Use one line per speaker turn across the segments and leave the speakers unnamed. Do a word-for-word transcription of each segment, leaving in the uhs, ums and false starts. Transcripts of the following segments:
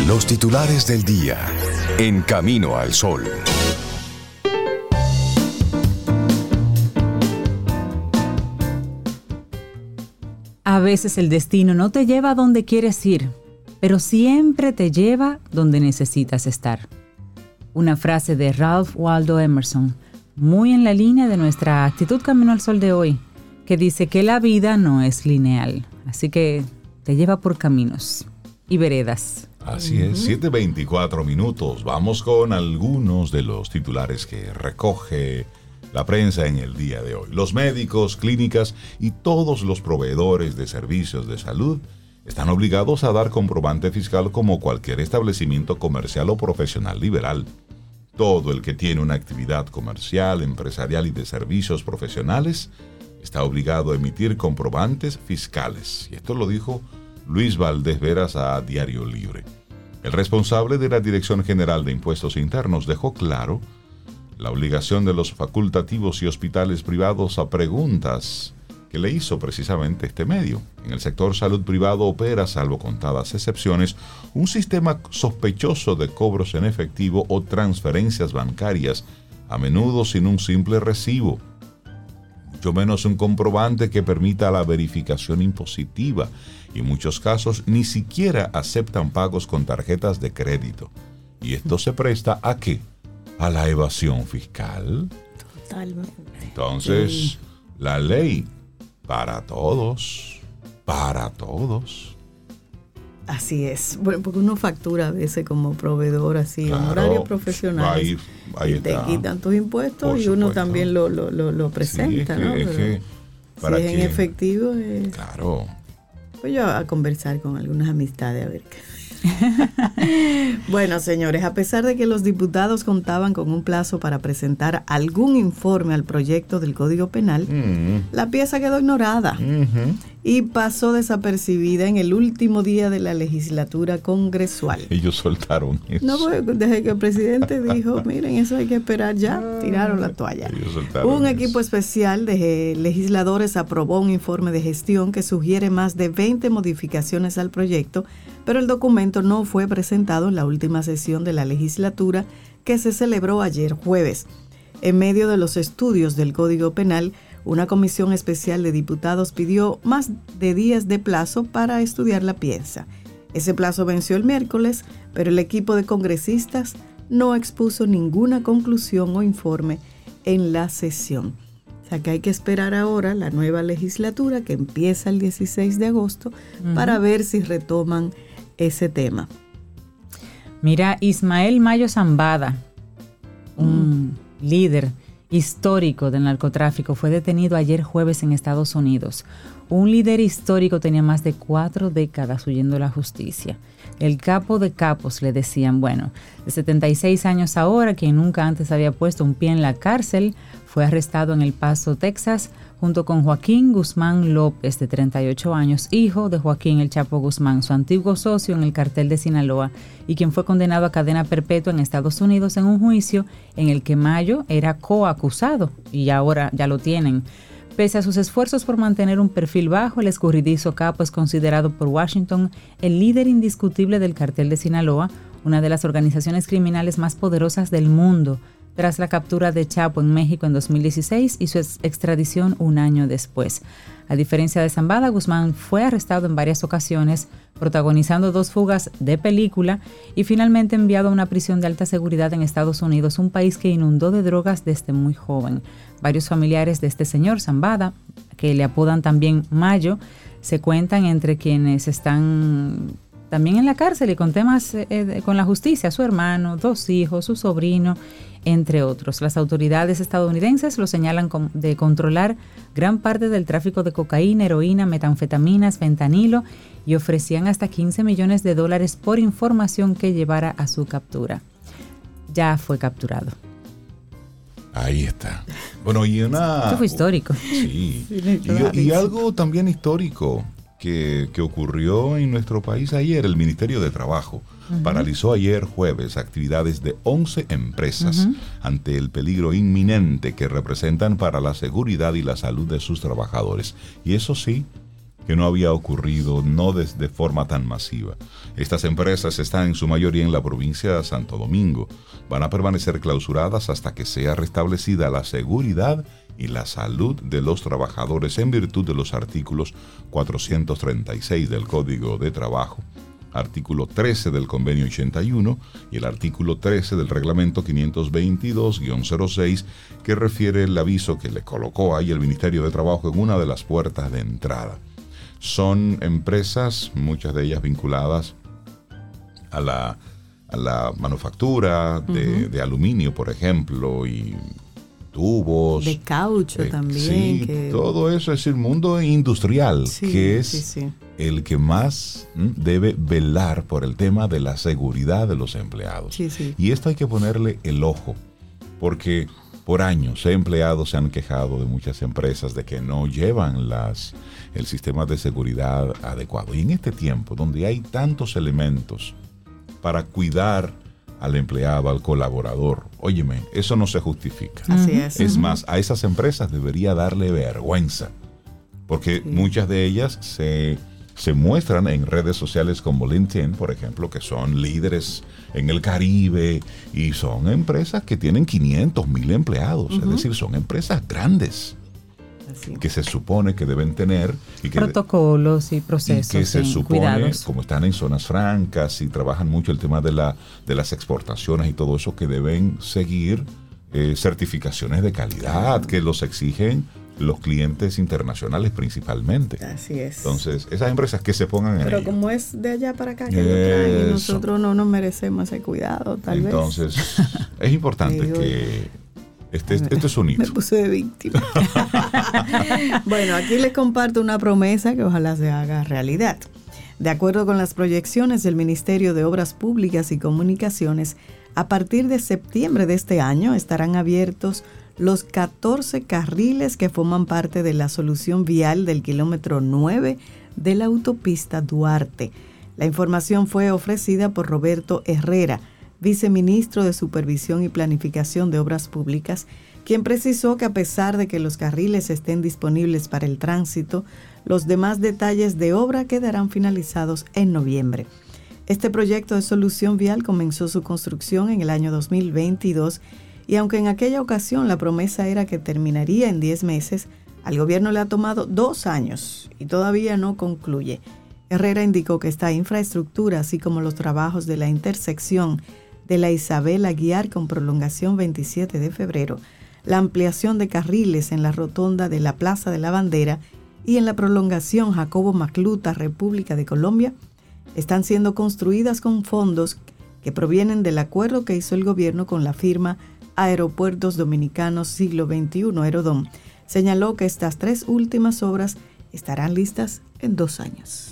Los titulares del día en Camino al Sol.
A veces el destino no te lleva a donde quieres ir, pero siempre te lleva donde necesitas estar. Una frase de Ralph Waldo Emerson, muy en la línea de nuestra actitud Camino al Sol de hoy, que dice que la vida no es lineal, así que te lleva por caminos y veredas.
Así es, siete veinticuatro minutos. Vamos con algunos de los titulares que recoge la prensa en el día de hoy. Los médicos, clínicas y todos los proveedores de servicios de salud están obligados a dar comprobante fiscal como cualquier establecimiento comercial o profesional liberal. Todo el que tiene una actividad comercial, empresarial y de servicios profesionales está obligado a emitir comprobantes fiscales. Y esto lo dijo Luis Valdés Veras a Diario Libre. El responsable de la Dirección General de Impuestos Internos dejó claro la obligación de los facultativos y hospitales privados a preguntas que le hizo precisamente este medio. En el sector salud privado opera, salvo contadas excepciones, un sistema sospechoso de cobros en efectivo o transferencias bancarias, a menudo sin un simple recibo, mucho menos un comprobante que permita la verificación impositiva, y en muchos casos ni siquiera aceptan pagos con tarjetas de crédito. Y esto se presta ¿a qué? A la evasión fiscal.
Totalmente.
Entonces, sí. La ley para todos, para todos.
Así es. Bueno, porque uno factura a veces como proveedor así,
claro,
en horario profesional.
Ahí, ahí
y te
está.
quitan tus impuestos
Por
y uno
supuesto.
también lo, lo, lo, lo presenta,
sí, es que,
¿no?
es
Pero
que, para
si es en
que,
efectivo, es...
claro.
Voy yo a conversar con algunas amistades a ver qué. Bueno, señores, a pesar de que los diputados contaban con un plazo para presentar algún informe al proyecto del Código Penal, mm. la pieza quedó ignorada mm-hmm. y pasó desapercibida en el último día de la legislatura congresual.
Ellos soltaron eso.
No, desde que el presidente dijo, miren, eso hay que esperar ya, tiraron la toalla. Un equipo eso. especial de legisladores aprobó un informe de gestión que sugiere más de veinte modificaciones al proyecto, pero el documento no fue presentado en la última sesión de la legislatura que se celebró ayer jueves. En medio de los estudios del Código Penal, una comisión especial de diputados pidió más de días de plazo para estudiar la pieza. Ese plazo venció el miércoles, pero el equipo de congresistas no expuso ninguna conclusión o informe en la sesión. O sea que hay que esperar ahora la nueva legislatura que empieza el dieciséis de agosto uh-huh. para ver si retoman ese tema.
Mira, Ismael Mayo Zambada, un mm. líder histórico del narcotráfico, fue detenido ayer jueves en Estados Unidos. Un líder histórico tenía más de cuatro décadas huyendo de la justicia. El capo de capos, le decían. Bueno, de setenta y seis años ahora, quien nunca antes había puesto un pie en la cárcel, fue arrestado en El Paso, Texas, junto con Joaquín Guzmán López, de treinta y ocho años, hijo de Joaquín El Chapo Guzmán, su antiguo socio en el cartel de Sinaloa, y quien fue condenado a cadena perpetua en Estados Unidos en un juicio en el que Mayo era coacusado, y ahora ya lo tienen. Pese a sus esfuerzos por mantener un perfil bajo, el escurridizo capo es considerado por Washington el líder indiscutible del cartel de Sinaloa, una de las organizaciones criminales más poderosas del mundo, tras la captura de Chapo en México en dos mil dieciséis y su extradición un año después. A diferencia de Zambada, Guzmán fue arrestado en varias ocasiones, protagonizando dos fugas de película y finalmente enviado a una prisión de alta seguridad en Estados Unidos, un país que inundó de drogas desde muy joven. Varios familiares de este señor, Zambada, que le apodan también Mayo, se cuentan entre quienes están también en la cárcel y con temas eh, con la justicia, su hermano, dos hijos, su sobrino, entre otros. Las autoridades estadounidenses lo señalan de controlar gran parte del tráfico de cocaína, heroína, metanfetaminas, fentanilo y ofrecían hasta quince millones de dólares por información que llevara a su captura. Ya fue capturado.
Ahí está. Bueno, y una...
Esto fue histórico.
Sí. Y, y algo también histórico que, que ocurrió en nuestro país ayer. El Ministerio de Trabajo uh-huh. paralizó ayer jueves actividades de once empresas uh-huh. ante el peligro inminente que representan para la seguridad y la salud de sus trabajadores. Y eso sí, que no había ocurrido, no de, de forma tan masiva. Estas empresas están en su mayoría en la provincia de Santo Domingo. Van a permanecer clausuradas hasta que sea restablecida la seguridad y la salud de los trabajadores en virtud de los artículos cuatrocientos treinta y seis del Código de Trabajo, artículo trece del Convenio ochenta y uno y el artículo trece del Reglamento quinientos veintidós guión cero seis, que refiere el aviso que le colocó ahí el Ministerio de Trabajo en una de las puertas de entrada. Son empresas, muchas de ellas vinculadas a la, a la manufactura de, uh-huh. de aluminio, por ejemplo, y tubos.
De caucho eh, también.
Sí, que... todo eso es el mundo industrial,
sí,
que es
sí, sí.
el que más ¿m? debe velar por el tema de la seguridad de los empleados.
Sí, sí.
Y esto hay que ponerle el ojo, porque por años empleados se han quejado de muchas empresas de que no llevan las, el sistema de seguridad adecuado. Y en este tiempo, donde hay tantos elementos para cuidar al empleado, al colaborador, óyeme, eso no se justifica.
Así es.
Es más, a esas empresas debería darle vergüenza, porque sí. muchas de ellas se, se muestran en redes sociales como LinkedIn, por ejemplo, que son líderes en el Caribe y son empresas que tienen quinientos mil empleados, uh-huh. es decir, son empresas grandes. Así. Que se supone que deben tener y que,
protocolos y procesos
y que se
y
supone,
cuidados.
Como están en zonas francas y trabajan mucho el tema de la de las exportaciones y todo eso, que deben seguir eh, certificaciones de calidad que los exigen los clientes internacionales principalmente.
Así es.
Entonces, esas empresas que se pongan en
Pero
ello.
como es de allá para acá que lo traen y nosotros no nos merecemos ese cuidado, tal
Entonces,
vez.
Entonces, es importante
digo,
que Este, este es un hito.
Me puse de víctima. Bueno, aquí les comparto una promesa que ojalá se haga realidad. De acuerdo con las proyecciones del Ministerio de Obras Públicas y Comunicaciones, a partir de septiembre de este año estarán abiertos los catorce carriles que forman parte de la solución vial del kilómetro nueve de la autopista Duarte. La información fue ofrecida por Roberto Herrera, viceministro de Supervisión y Planificación de Obras Públicas, quien precisó que a pesar de que los carriles estén disponibles para el tránsito, los demás detalles de obra quedarán finalizados en noviembre. Este proyecto de solución vial comenzó su construcción en el año dos mil veintidós y aunque en aquella ocasión la promesa era que terminaría en diez meses, al gobierno le ha tomado dos años y todavía no concluye. Herrera indicó que esta infraestructura, así como los trabajos de la intersección de la Isabel Aguiar con prolongación veintisiete de febrero, la ampliación de carriles en la rotonda de la Plaza de la Bandera y en la prolongación Jacobo Macluta, República de Colombia, están siendo construidas con fondos que provienen del acuerdo que hizo el gobierno con la firma Aeropuertos Dominicanos Siglo veintiuno, Aerodom. Señaló que estas tres últimas obras estarán listas en dos años.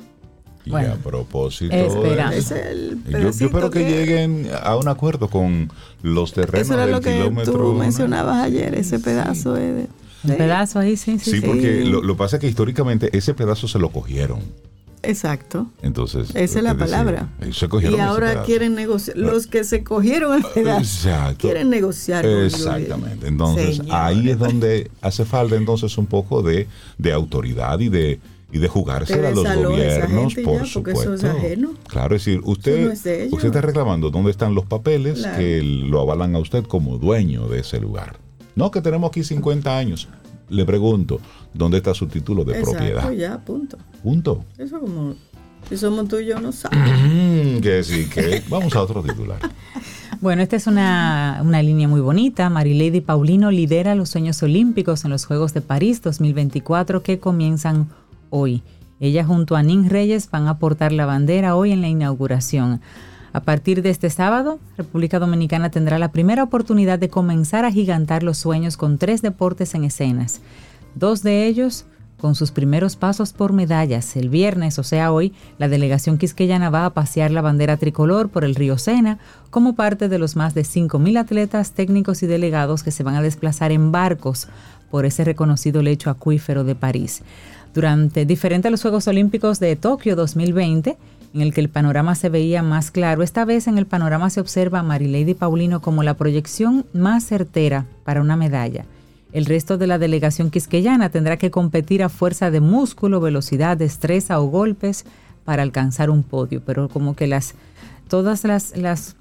Y
bueno,
a propósito,
espera.
Es el yo, yo espero que, que lleguen a un acuerdo con los terrenos
eso era
del
lo que
kilómetro.
Tú mencionabas ayer, ese pedazo
sí.
de, de...
Un pedazo ahí, sí, sí.
Sí,
sí.
porque lo que pasa es que históricamente ese pedazo se lo cogieron.
Exacto.
Entonces,
esa es la palabra.
Decir, se cogieron
y ahora quieren negociar. Los que se cogieron el pedazo Exacto. quieren negociar.
Exactamente. Entonces, Señor. ahí es donde hace falta entonces un poco de, de autoridad y de y de jugársela a los gobiernos, por
ya,
supuesto.
Eso es ajeno.
Claro, es decir, usted,
no es de
usted está reclamando dónde están los papeles claro. que lo avalan a usted como dueño de ese lugar. No, que tenemos aquí cincuenta años. Le pregunto, ¿dónde está su título de
Exacto,
propiedad?
ya, punto.
Punto.
Eso como, si somos tú y yo, no sabes.
que sí, que vamos a otro titular.
Bueno, esta es una, una línea muy bonita. Marilady Paulino lidera los sueños olímpicos en los Juegos de París dos mil veinticuatro que comienzan hoy. Ella junto a Nin Reyes van a portar la bandera hoy en la inauguración. A partir de este sábado, República Dominicana tendrá la primera oportunidad de comenzar a agigantar los sueños con tres deportes en escenas. Dos de ellos con sus primeros pasos por medallas. El viernes, o sea hoy, la delegación quisqueyana va a pasear la bandera tricolor por el río Sena como parte de los más de cinco mil atletas, técnicos y delegados que se van a desplazar en barcos por ese reconocido lecho acuífero de París. Durante diferente a los Juegos Olímpicos de Tokio dos mil veinte, en el que el panorama se veía más claro, esta vez en el panorama se observa a Marilady Paulino como la proyección más certera para una medalla. El resto de la delegación quisqueyana tendrá que competir a fuerza de músculo, velocidad, destreza o golpes para alcanzar un podio. Pero como que las todas las, las,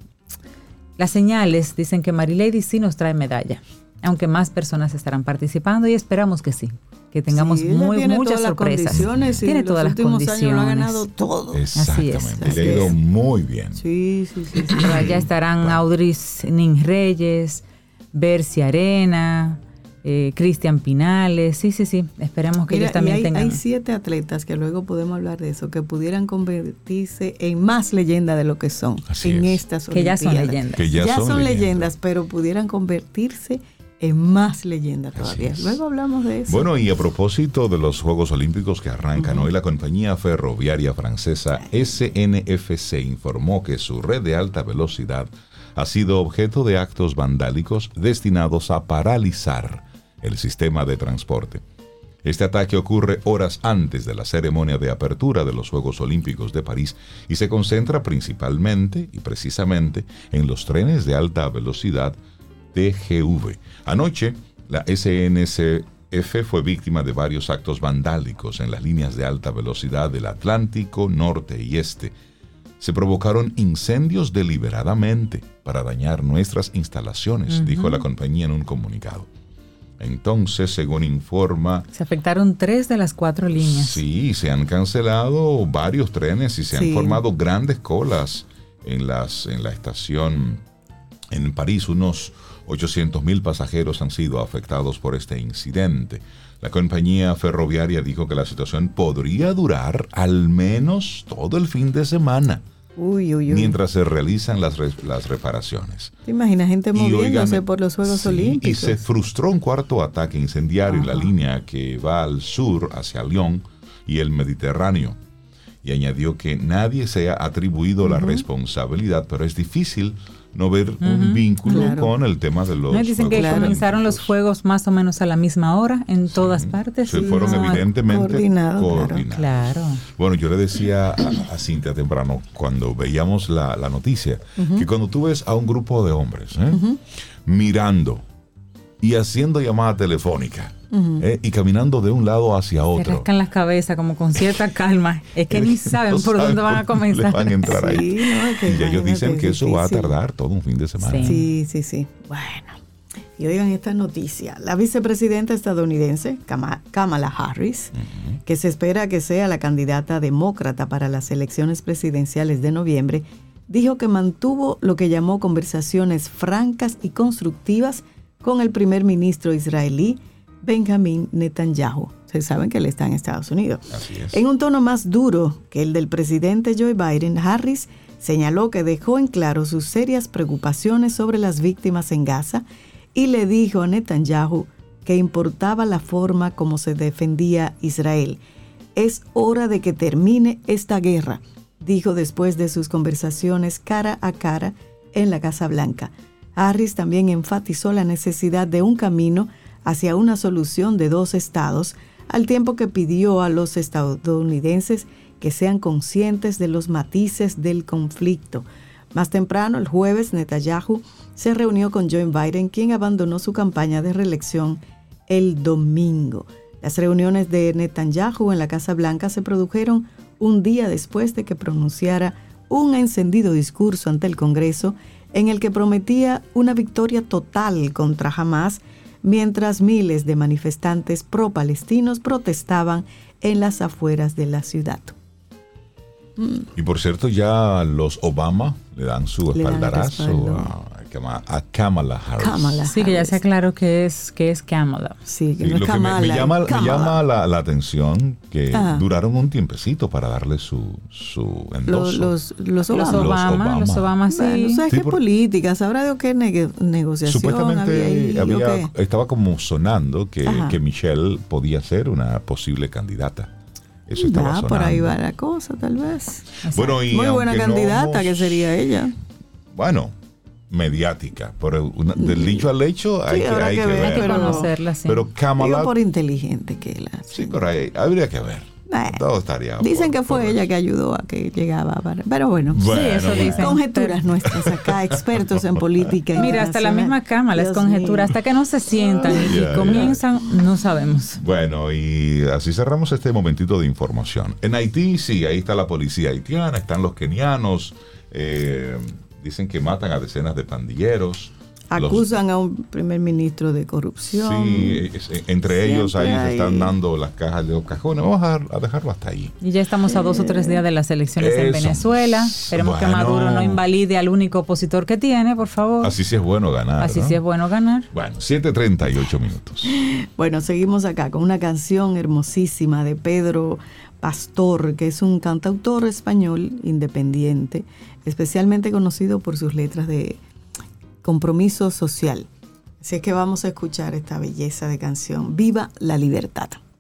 las señales dicen que Marilady sí nos trae medalla, aunque más personas estarán participando y esperamos que sí, que tengamos
sí,
muy,
tiene
muchas
todas
sorpresas.
Las condiciones
tiene todas las condiciones.
Años lo ha ganado todo.
Exactamente.
Así es.
Le ha ido muy bien.
Sí, sí, sí. sí.
Pero allá estarán bueno. Audris Nin Reyes, Bercy Arena, eh, Cristian Pinales. Sí, sí, sí. Esperemos que Mira, ellos también
hay,
tengan.
Hay siete atletas que luego podemos hablar de eso, que pudieran convertirse en más leyenda de lo que son.
Así
en
es.
estas
que ya son leyendas.
Que ya,
ya
son,
son leyendas,
leyendas,
pero pudieran convertirse en más leyenda todavía. Luego hablamos de eso.
Bueno, y a propósito de los Juegos Olímpicos que arrancan uh-huh. hoy, la compañía ferroviaria francesa S N F C informó que su red de alta velocidad ha sido objeto de actos vandálicos destinados a paralizar el sistema de transporte. Este ataque ocurre horas antes de la ceremonia de apertura de los Juegos Olímpicos de París y se concentra principalmente y precisamente en los trenes de alta velocidad T G V. Anoche, la S N C F fue víctima de varios actos vandálicos en las líneas de alta velocidad del Atlántico Norte y Este. Se provocaron incendios deliberadamente para dañar nuestras instalaciones, uh-huh. dijo la compañía en un comunicado. Entonces, según informa...
Se afectaron tres de las cuatro líneas.
Sí, se han cancelado varios trenes y se sí. han formado grandes colas en, las, en la estación en París. Unos ochocientos mil pasajeros han sido afectados por este incidente. La compañía ferroviaria dijo que la situación podría durar al menos todo el fin de semana.
Uy, uy, uy.
Mientras se realizan las, re, las reparaciones.
¿Te imaginas gente moviéndose oigan, por los Juegos
sí,
Olímpicos?
Y se frustró un cuarto ataque incendiario Ajá. en la línea que va al sur, hacia Lyon y el Mediterráneo. Y añadió que nadie se ha atribuido uh-huh. la responsabilidad, pero es difícil no ver uh-huh. un vínculo claro. con el tema de los
¿No? Dicen
Juegos
que
Olímpicos.
Comenzaron los Juegos más o menos a la misma hora en sí. todas partes.
Se sí, fueron no, evidentemente
coordinados.
coordinados.
Claro.
Bueno, yo le decía a, a Cintia temprano, cuando veíamos la, la noticia, uh-huh. que cuando tú ves a un grupo de hombres ¿eh? uh-huh. mirando y haciendo llamada telefónica, Uh-huh. Eh, y caminando de un lado hacia otro.
Se rascan las cabezas como con cierta calma. Es que ni saben no por dónde van a comenzar.
Van a entrar ahí.
Sí, no, que
y ya ellos dicen que eso va a tardar todo un fin de semana.
Sí, sí, sí. Bueno, y oigan esta noticia. La vicepresidenta estadounidense, Kamala Harris, uh-huh. que se espera que sea la candidata demócrata para las elecciones presidenciales de noviembre, dijo que mantuvo lo que llamó conversaciones francas y constructivas con el primer ministro israelí, Benjamin Netanyahu. Ustedes saben que él está en Estados Unidos.
Así es.
En un tono más duro que el del presidente Joe Biden, Harris señaló que dejó en claro sus serias preocupaciones sobre las víctimas en Gaza y le dijo a Netanyahu que importaba la forma como se defendía Israel. Es hora de que termine esta guerra, dijo después de sus conversaciones cara a cara en la Casa Blanca. Harris también enfatizó la necesidad de un camino hacia una solución de dos estados, al tiempo que pidió a los estadounidenses que sean conscientes de los matices del conflicto. Más temprano, el jueves, Netanyahu se reunió con Joe Biden, quien abandonó su campaña de reelección el domingo. Las reuniones de Netanyahu en la Casa Blanca se produjeron un día después de que pronunciara un encendido discurso ante el Congreso en el que prometía una victoria total contra Hamás, mientras miles de manifestantes pro-palestinos protestaban en las afueras de la ciudad.
Y por cierto, ya los Obama le dan su
le
espaldarazo
dan
a, a Kamala Harris.
Kamala
sí, que ya se aclaró que es, que es Kamala.
Sí, que
sí,
no es
lo
Kamala,
que me, me llama,
Kamala.
me llama la, la atención que
Ajá.
duraron un tiempecito para darle su, su endoso.
Los, los, los Obama.
Los Obama, los Obama, sí.
Bueno, ¿sabes
sí,
qué
por,
política? ¿Sabrá de qué ne- negociación
supuestamente
había ahí?
había,
qué?
estaba como sonando que,
Ajá.
que Michelle podía ser una posible candidata. Eso estaba
Ya,
sonando.
por ahí va la cosa, tal vez.
Bueno, y
muy buena candidata
no hemos,
que sería ella.
Bueno, mediática, pero una, del dicho al hecho hay,
sí,
que, hay
que,
que
ver,
ver.
Hay que conocerla, sí.
Pero Kamala...
Digo por inteligente que la...
Sí, pero hay, habría que ver.
Eh,
Todo estaría.
Dicen
por,
que fue ella eso. que ayudó a que llegaba. Para, pero bueno,
bueno
sí, eso
bueno.
dicen. Conjeturas nuestras acá, expertos en política.
Mira, hasta la misma Cámara es conjetura, hasta que no se sientan oh, y yeah, comienzan, yeah. no sabemos.
Bueno, y así cerramos este momentito de información. En Haití, sí, ahí está la policía haitiana, están los kenianos, eh, dicen que matan a decenas de pandilleros.
Acusan los, a un primer ministro de corrupción.
Sí, es, entre Siempre ellos ahí hay... se están dando las cajas de los cajones. Vamos a, a dejarlo hasta ahí.
Y ya estamos a dos o tres días de las elecciones Eso. en Venezuela. Esperemos bueno. que Maduro no invalide al único opositor que tiene, por favor.
Así sí es bueno ganar.
Así
¿no?
sí es bueno ganar.
Bueno, siete treinta y ocho minutos.
Bueno, seguimos acá con una canción hermosísima de Pedro Pastor, que es un cantautor español independiente, especialmente conocido por sus letras de compromiso social. Así es que vamos a escuchar esta belleza de canción. ¡Viva la libertad!